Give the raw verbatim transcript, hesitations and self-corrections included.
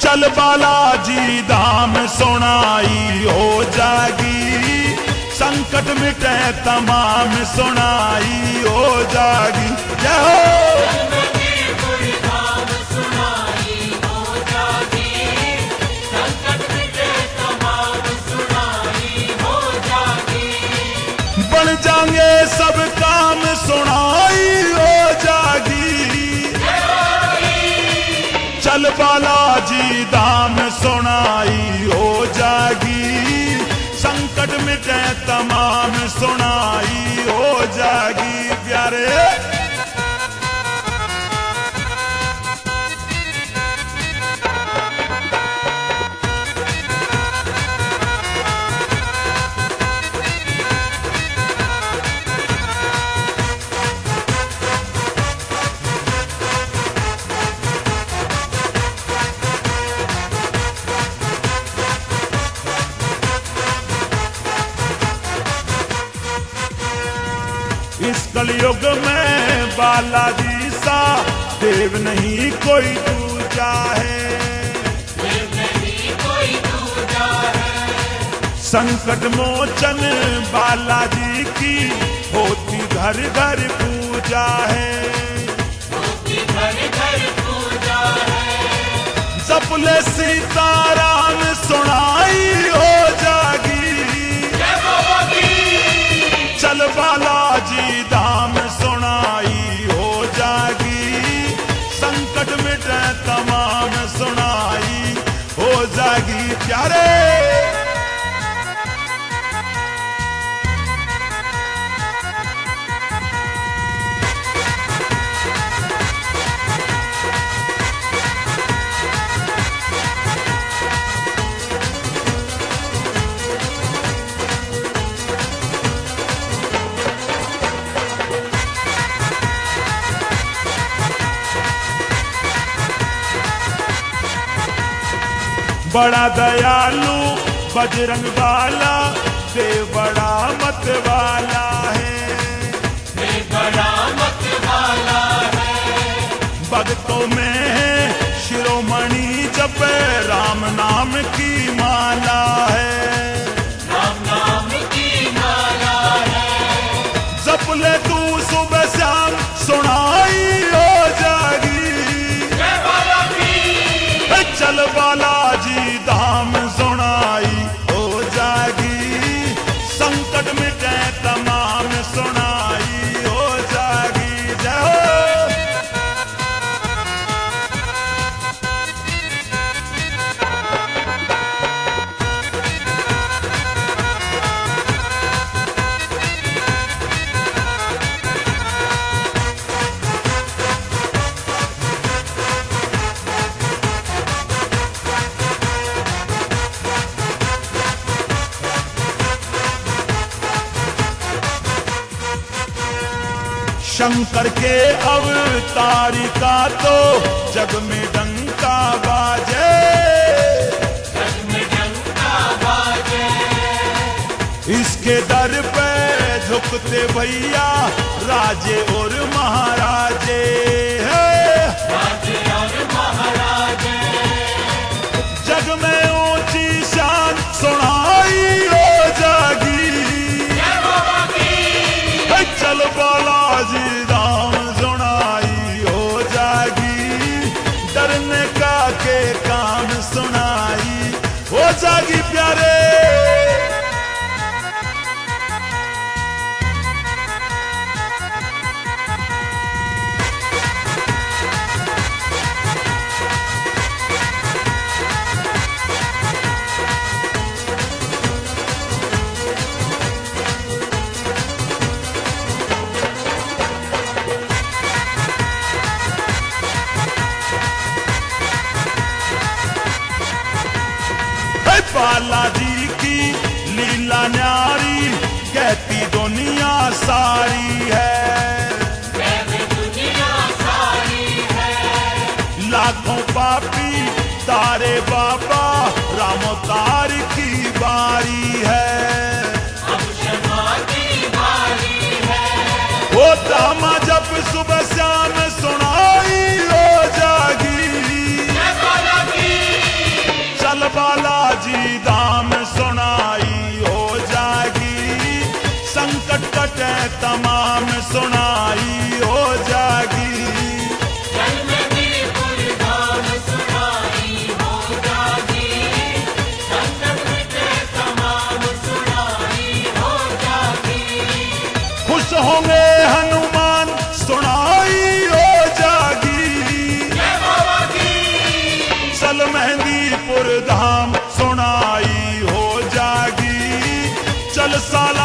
चल बालाजी धाम सुनाई हो जागी, संकट मिटे तमाम सुनाई हो जागी। जय हो बन जाएंगे सब काम सुनाई हो जागी। चल बालाजी धाम सुनाई हो जागी, संकट मिटे तमाम सुनाई हो जागी। प्यारे इस कलयुग में बालाजी सा देव नहीं कोई दूजा है, देव नहीं कोई दूजा है। संकट मोचन बालाजी की होती घर घर पूजा है, होती घर घर पूजा है। जपले सीताराम सुनाई हो जागी। चल बालाजी धाम सुनाई हो जागी, संकट मिटे तमाम सुनाई हो जागी। प्यारे बड़ा दयालु बजरंग वाला, देव बड़ा मत वाला है, देव बड़ा मत वाला है। भक्तों में है शिरोमणि जप राम नाम की माला है, राम नाम की माला है। जप ले तू सुबह शाम सुनाई हो जागी। चल बालाजी धाम सुनाई हो जागी, संकट मिटे तमाम सुनाई हो जागी। जय हो शंकर के अवतारी का तो जग में डंका बाजे, जग में डंका बाजे। इसके दर पे झुकते भैया राजे और महाराजे, राजे और महाराजे। जग में ऊंची शान सुनाई हो जागी। चल बालाजी धाम सुनाई हो जागी, डरने का के काम सुनाई हो जागी। प्यारे बालाजी की लीला न्यारी कहती दुनिया सारी है, दुनिया सारी है। लाखों पापी तारे बाबा राम तार की बारी है, अब क्षमा की बारी है। वो दामा जब सुबह शाम सुनाई हो जागी। बालाजी धाम सुनाई हो जाएगी, संकट कटे तमाम सुनाई हो जाएगी। जलमंदीपुर धाम सुनाई हो जाएगी, संकट कटे तमाम सुनाई हो जाएगी। खुश होंगे हनुमान सुनाई हो जाएगी, जय बाबा की। चल मेहंदीपुर धाम सुनाई हो जाएगी, चल साल